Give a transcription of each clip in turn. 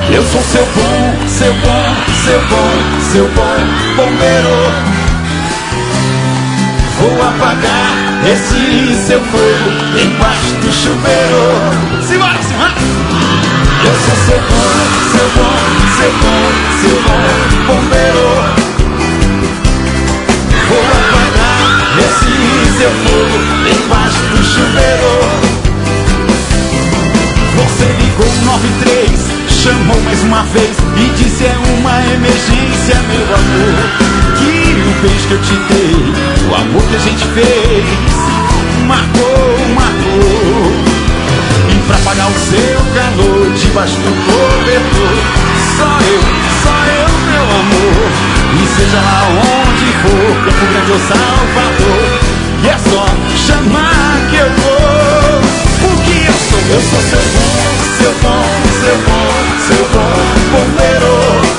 Eu sou seu bom bombeiro. Vou apagar esse seu fogo embaixo do chuveiro. Simbora, simbora! Eu sou seu bom bombeiro. Vou apagar esse seu fogo embaixo do chuveiro. Você ligou 93, chamou mais uma vez e disse é uma emergência, meu amor. Que o beijo que eu te dei, o amor que a gente fez, marcou. E pra apagar o seu calor debaixo do cobertor, só eu, meu amor. E seja lá onde for, Campo Grande ou Salvador, e é só chamar que eu vou. Porque eu sou seu bom bombeiro.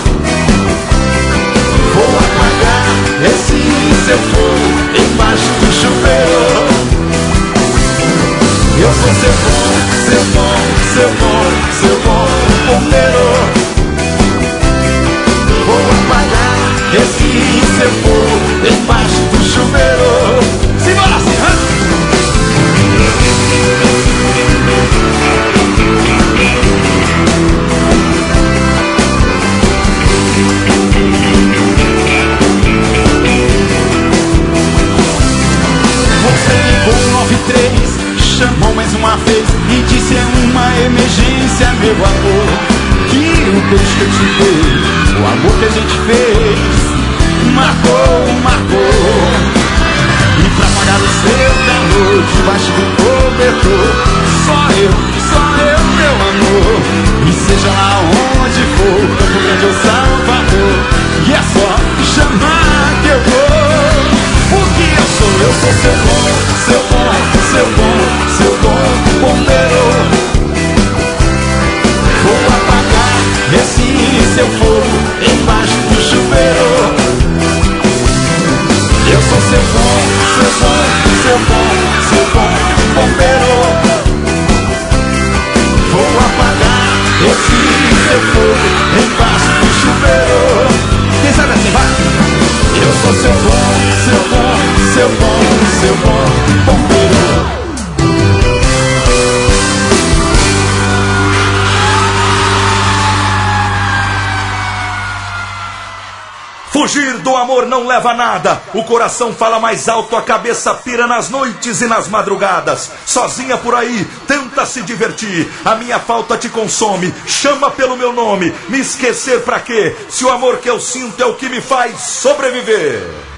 Vou apagar esse seu fogo embaixo do chuveiro. Eu sou seu bom bombeiro. Vou apagar esse seu fogo embaixo do chuveiro. Simbora, simbora! Você ligou 93, chamou mais uma vez e disse é uma emergência, meu amor. Que o beijo que eu te dei, o amor que a gente fez, marcou. E pra apagar o seu calor debaixo do cobertor, só eu, meu amor. E seja lá onde for, Campo Grande ou Salvador, e é só chamar que eu vou. Porque eu sou seu bom bombeiro. Vou apagar esse seu fogo embaixo do chuveiro. Eu sou seu bom bombeiro. Vou apagar esse seu fogo embaixo do chuveiro. Quem sabe assim, vai? Eu sou seu bom bombeiro. Fugir do amor não leva a nada. O coração fala mais alto, a cabeça pira nas noites e nas madrugadas. Sozinha por aí, tenta se divertir. A minha falta te consome, chama pelo meu nome. Me esquecer pra quê? Se o amor que eu sinto é o que me faz sobreviver.